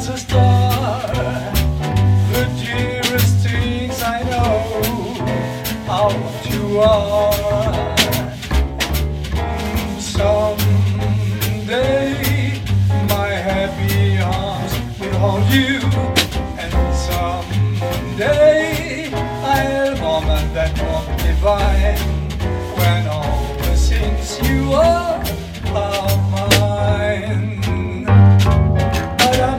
as a star, the dearest things I know how you are. Someday my happy arms will hold you, and someday I'll moment that moment divine when all the things you are mine. But I'm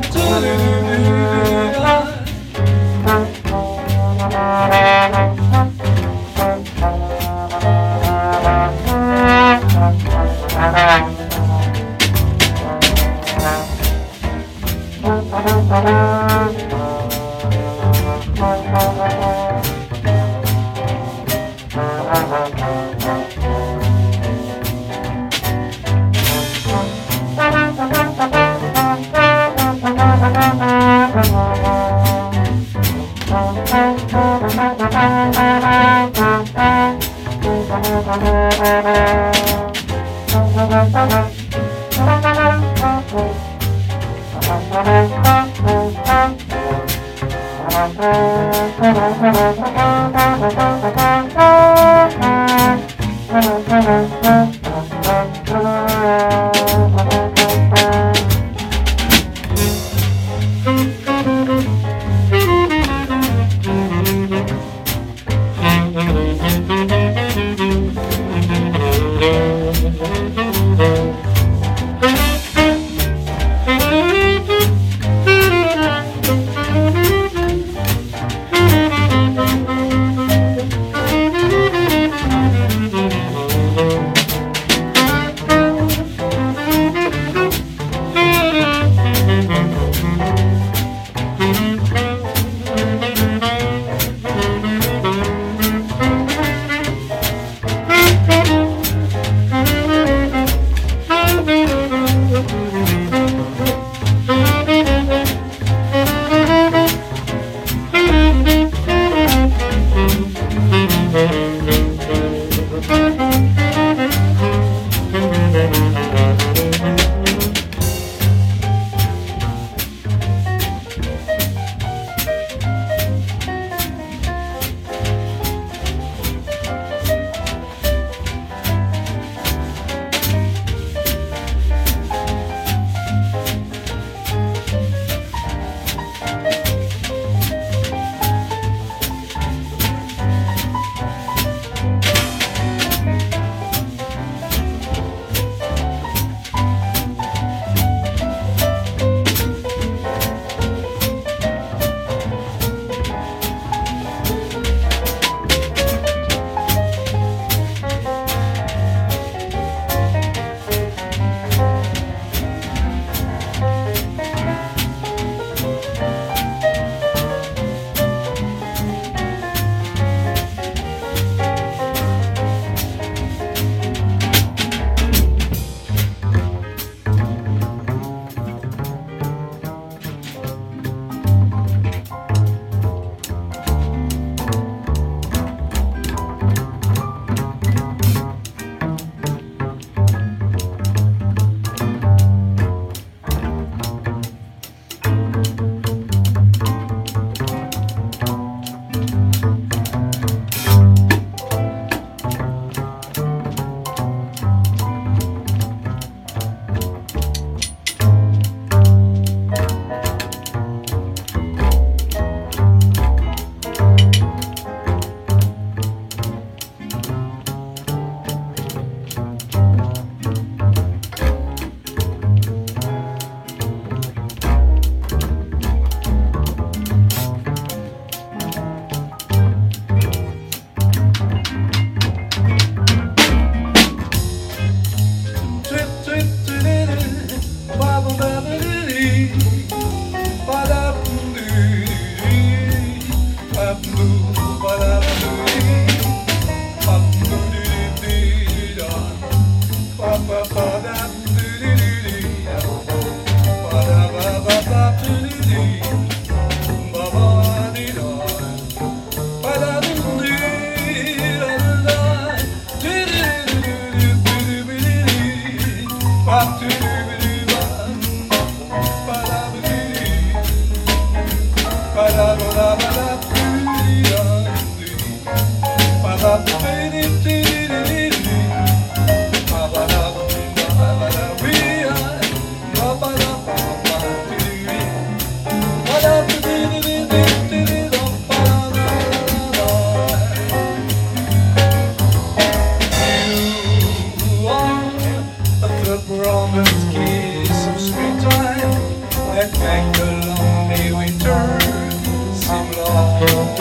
Promised kiss of springtime that make the lonely winter seem long.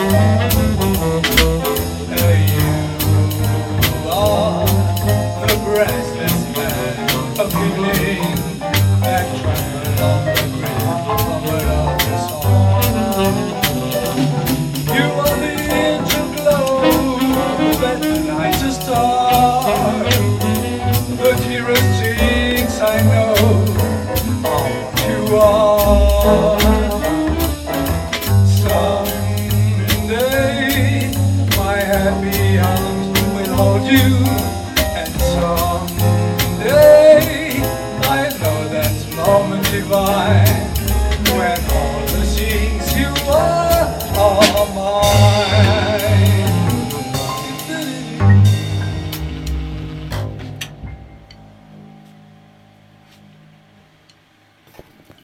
You are the breathless man of feeling that tremble on the bridge of the song. You are the angel glow that the night's a star, the dearest things I know of what you are. Someday my happy arms will hold you, and someday I know that moment divine.